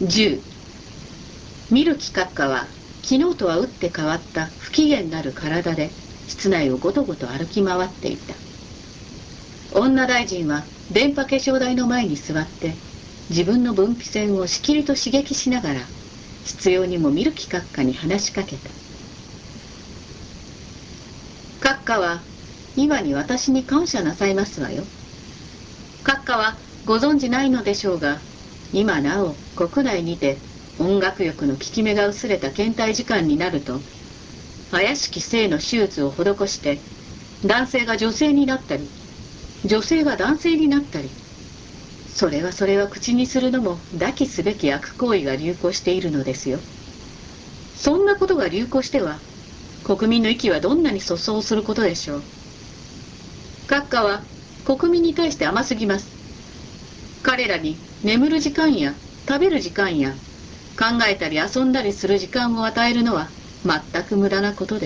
10、見る気閣下は昨日とは打って変わった不機嫌なる体で室内をごとごと歩き回っていた。女大臣は電波化粧台の前に座って自分の分泌腺をしきりと刺激しながら執拗にも見る気閣下に話しかけた。閣下は今に私に感謝なさいますわよ。閣下はご存じないのでしょうが、今なお国内にて音楽欲の効き目が薄れた倦怠時間になると、怪しき性の手術を施して男性が女性になったり、女性が男性になったり、それは口にするのも抱きすべき悪行為が流行しているのですよ。そんなことが流行しては、国民の息はどんなに粗相することでしょう。閣下は国民に対して甘すぎます。彼らに眠る時間や食べる時間や考えたり遊んだりする時間を与えるのは全く無駄なことです。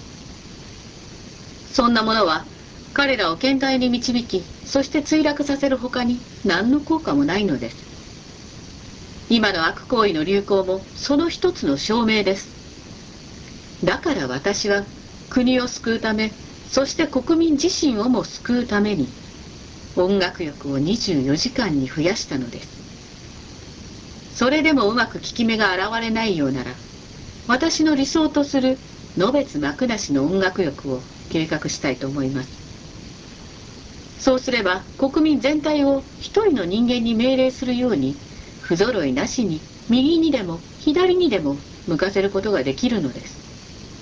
そんなものは彼らを倦怠に導き、そして墜落させる他に何の効果もないのです。今の悪行為の流行もその一つの証明です。だから私は国を救うため、そして国民自身をも救うために音楽欲を24時間に増やしたのです。それでもうまく効き目が現れないようなら、私の理想とするのべつ幕なしの音楽欲を計画したいと思います。そうすれば国民全体を一人の人間に命令するように、不揃いなしに右にでも左にでも向かせることができるのです。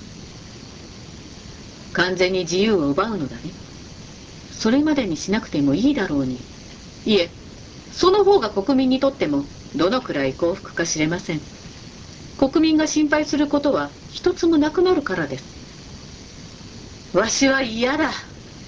完全に自由を奪うのだね。それまでにしなくてもいいだろうに。いえ、その方が国民にとってもどのくらい幸福か知れません。国民が心配することは一つもなくなるからです。わしは嫌だ。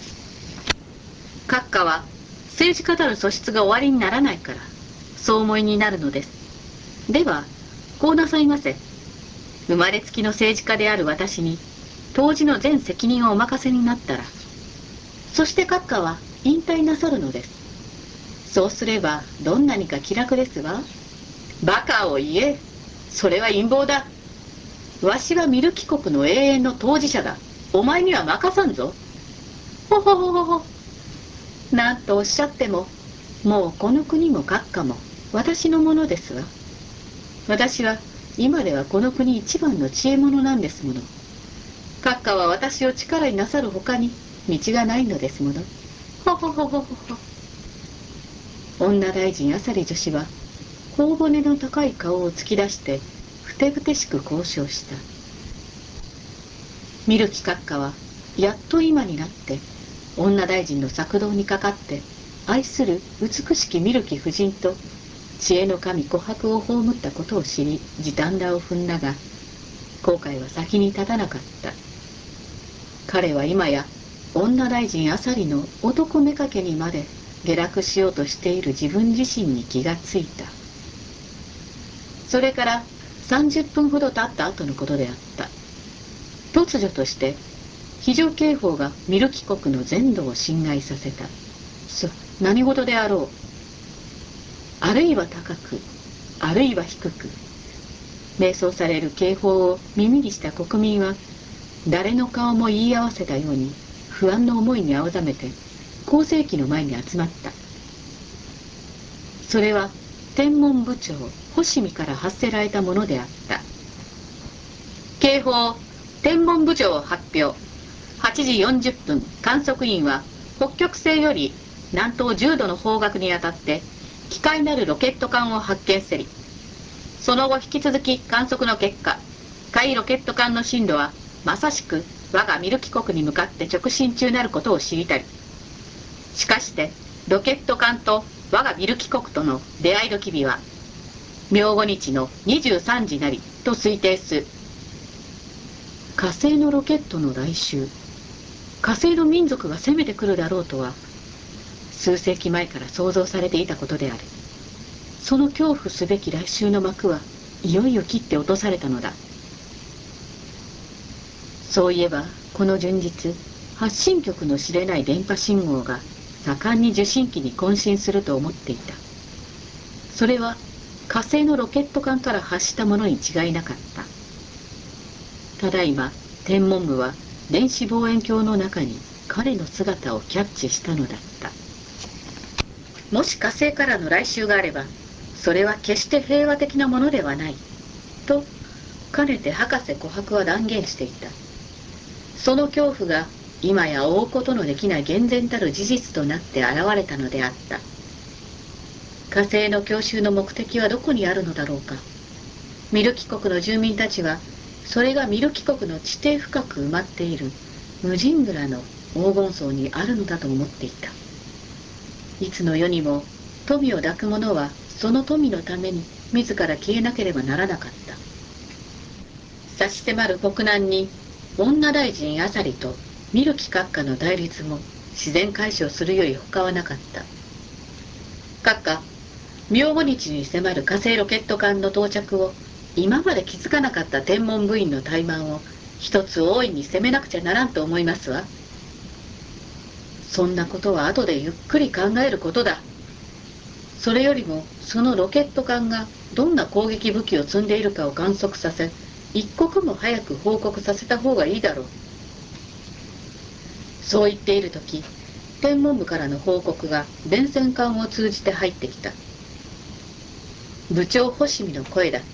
閣下は政治家たる素質が終わりにならないから、そう思いになるのです。では、こうなさいませ。生まれつきの政治家である私に、当時の全責任をお任せになったら、そして閣下は引退なさるのです。そうすればどんなにか気楽ですわ。バカを言え。それは陰謀だ。わしはミルキ国の永遠の当事者だ。お前には任さんぞ。ほほほほほ。なんとおっしゃっても、もうこの国も閣下も私のものですわ。私は今ではこの国一番の知恵者なんですもの。閣下は私を力になさる他に道がないのですもの。ほほほほほほ。女大臣あさり女子は頬骨の高い顔を突き出してふてぶてしく交渉した。見る気閣下はやっと今になって女大臣の策動にかかって愛する美しき見る気夫人と知恵の神琥珀を葬ったことを知り時短だを踏んだが、後悔は先に立たなかった。彼は今や女大臣あさりの男めかけにまで下落しようとしている自分自身に気がついた。それから30分ほど経った後のことであった。突如として非常警報がミルキ国の全土を侵害させた。何事であろう。あるいは高く、あるいは低く、迷走される警報を耳にした国民は誰の顔も言い合わせたように不安の思いに青ざめて構成機の前に集まった。それは天文部長星見から発せられたものであった。警報、天文部長発表。8時40分、観測員は北極星より南東10度の方角にあたって機械なるロケット艦を発見せり。その後引き続き観測の結果、海ロケット艦の進路はまさしく我がミルキ国に向かって直進中なることを知りたり。しかしてロケット艦と我がミルキ国との出会い時日は明後日の23時なりと推定す。火星のロケットの来襲、火星の民族が攻めてくるだろうとは数世紀前から想像されていたことである。その恐怖すべき来襲の幕はいよいよ切って落とされたのだ。そういえばこの旬日、発信局の知れない電波信号が盛んに受信機に混信すると思っていた。それは火星のロケット艦から発したものに違いなかった。ただいま天文部は電子望遠鏡の中に彼の姿をキャッチしたのだった。もし火星からの来襲があれば、それは決して平和的なものではないとかねて博士琥珀は断言していた。その恐怖が今や追うことのできない厳然たる事実となって現れたのであった。火星の強襲の目的はどこにあるのだろうか。ミルキ国の住民たちは、それがミルキ国の地底深く埋まっている無人蔵の黄金層にあるのだと思っていた。いつの世にも富を抱く者はその富のために自ら消えなければならなかった。差し迫る国難に女大臣アサリとミルキ閣下の対立も自然解消するより他はなかった。閣下、明後日に迫る火星ロケット艦の到着を今まで気づかなかった天文部員の怠慢を一つ大いに責めなくちゃならんと思いますわ。そんなことは後でゆっくり考えることだ。それよりもそのロケット艦がどんな攻撃武器を積んでいるかを観測させ、一刻も早く報告させた方がいいだろう。そう言っているとき、天文部からの報告が電線管を通じて入ってきた。部長星見の声だった。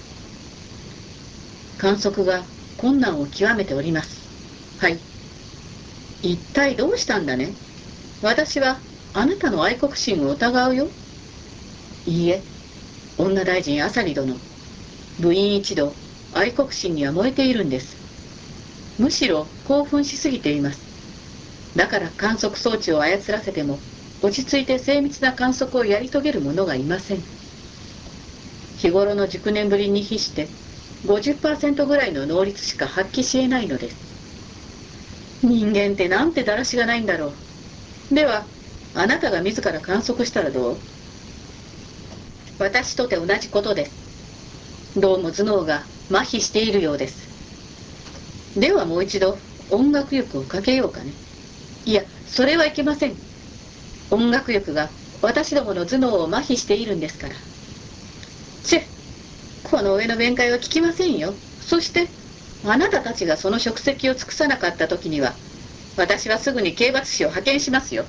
観測が困難を極めております。はい。一体どうしたんだね。私はあなたの愛国心を疑うよ。いいえ、女大臣アサリ殿。部員一同、愛国心には燃えているんです。むしろ興奮しすぎています。だから観測装置を操らせても、落ち着いて精密な観測をやり遂げる者がいません。日頃の熟年ぶりに比して、50% ぐらいの能率しか発揮し得ないのです。人間ってなんてだらしがないんだろう。では、あなたが自ら観測したらどう？私とて同じことです。どうも頭脳が麻痺しているようです。ではもう一度音楽力をかけようかね。いや、それはいけません。音楽力が私どもの頭脳を麻痺しているんですから。チェ、この上の弁解は聞きませんよ。そして、あなたたちがその職責を尽くさなかった時には、私はすぐに刑罰士を派遣しますよ。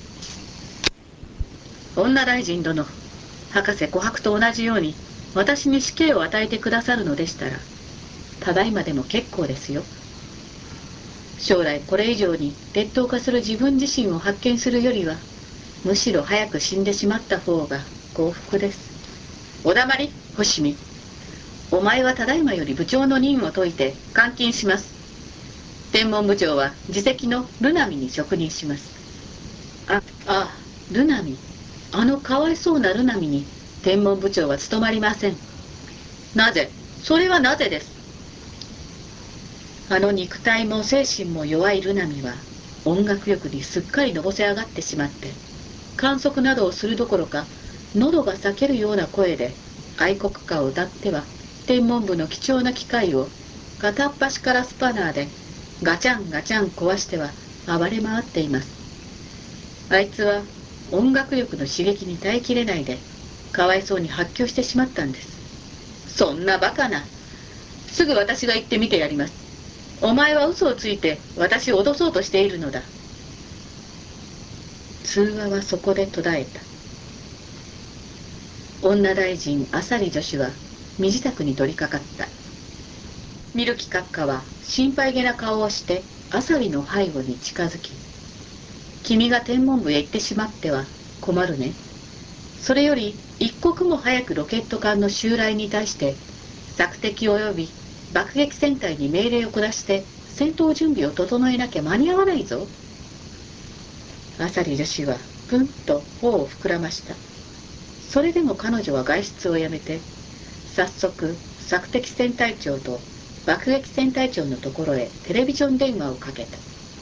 女大臣殿、博士琥珀と同じように、私に死刑を与えてくださるのでしたら、ただいまでも結構ですよ。将来これ以上に劣等化する自分自身を発見するよりは、むしろ早く死んでしまった方が幸福です。おだまり、星見。お前はただいまより部長の任を解いて監禁します。天文部長は自責のルナミに職任します。あ、ルナミ。あのかわいそうなルナミに天文部長は務まりません。なぜ？それはなぜです。あの肉体も精神も弱いルナミは音楽力にすっかりのぼせ上がってしまって、観測などをするどころか、喉が裂けるような声で愛国歌を歌っては天文部の貴重な機械を片っ端からスパナーでガチャンガチャン壊しては暴れ回っています。あいつは音楽力の刺激に耐えきれないで、かわいそうに発狂してしまったんです。そんなバカな。すぐ私が行ってみてやります。お前は嘘をついて私を脅そうとしているのだ。通話はそこで途絶えた。女大臣アサリ女子は身支度に取り掛かった。ミルキ閣下は心配げな顔をしてアサリの背後に近づき、君が天文部へ行ってしまっては困るね。それより一刻も早くロケット艦の襲来に対して索敵及び爆撃戦隊に命令を下して戦闘準備を整えなきゃ間に合わないぞ。アサリ女子はぐんと頬を膨らました。それでも彼女は外出をやめて、早速索敵戦隊長と爆撃戦隊長のところへテレビジョン電話をかけた。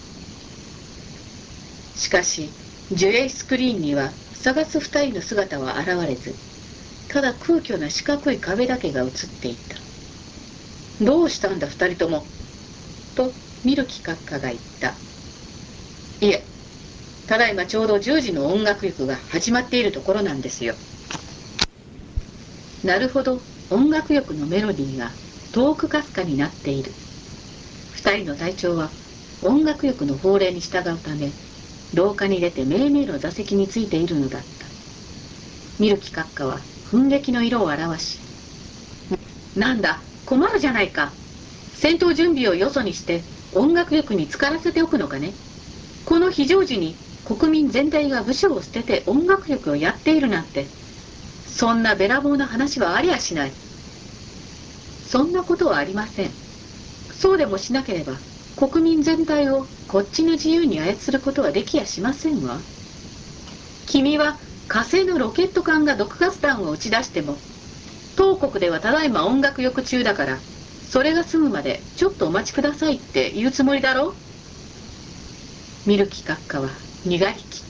しかし受影スクリーンには探す二人の姿は現れず、ただ空虚な四角い壁だけが映っていた。どうしたんだ二人とも、とミルキ閣下が言った。いえ、ただいまちょうど10時の音楽力が始まっているところなんですよ。 なるほど、音楽欲のメロディーが遠くかすかになっている。二人の隊長は音楽欲の法令に従うため、廊下に出てめいめいの座席についているのだった。ミルキ閣下は奮撃の色を表し、なんだ、困るじゃないか。戦闘準備をよそにして音楽欲に浸からせておくのかね。この非常時に国民全体が武将を捨てて音楽欲をやっているなんて、そんなべらぼうな話はありゃしない。そんなことはありません。そうでもしなければ、国民全体をこっちの自由に操ることはできやしませんわ。君は火星のロケット艦が毒ガス弾を打ち出しても、当国ではただいま音楽欲中だから、それが済むまでちょっとお待ちくださいって言うつもりだろう。ミルキ閣下は苦りき